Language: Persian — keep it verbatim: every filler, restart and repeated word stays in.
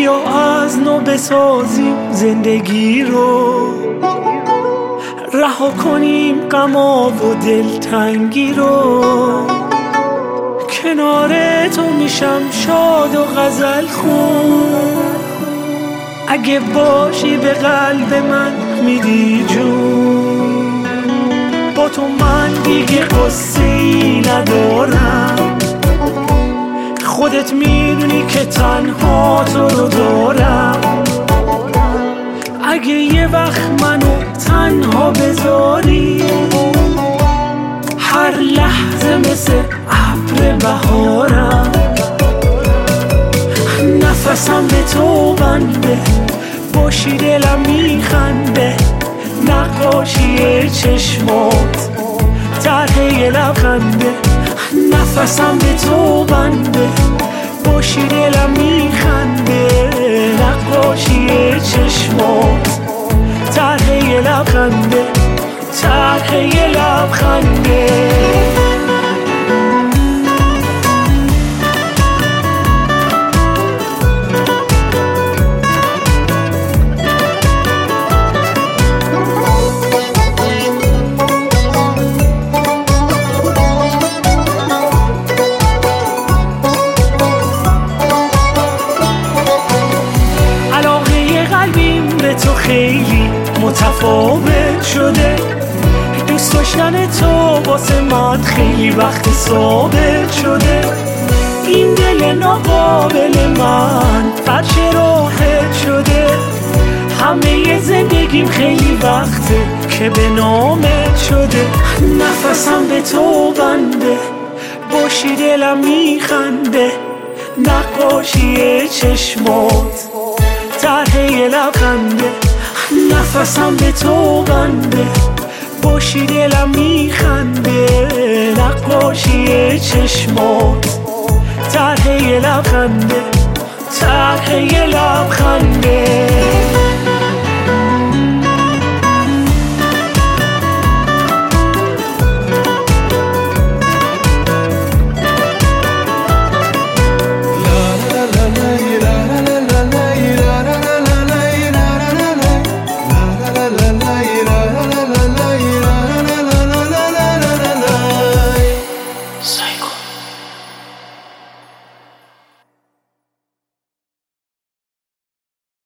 بیا از نو بسازیم زندگی رو، رها کنیم غما و دلتنگی رو. کنار تو میشم شاد و غزل خون، اگه باشی به قلب من میدی جون. با تو من دیگه قصه ای ندارم، خودت میدونی که تنها تو رو دارم. اگه یه وقت منو تنها بذاری، هر لحظه مثل ابر بهارم. نفسم به تو بنده، باشی دلم میخنده. نقاشی چشمات طرح یه لبخنده. نفسم به تو بنده، باشی دلم میخنده. نقاشی چشمات طرح یه لبخنده، طرح یه لبخنده. تو خیلی متفاوت شده، دوست داشتن تو واسه من خیلی وقت ثابت شده. این دل ناقابل من فرش راحت شده، همه زندگیم خیلی وقته که به نامت شده. نفسم به تو بنده، باشی دلم میخنده. نقاشی چشمات طرح یه لبخنده. نفسم به تو بنده، باشی دلم میخنده. نقاشی چشمات طرح یه لبخنده، طرح یه لبخنده.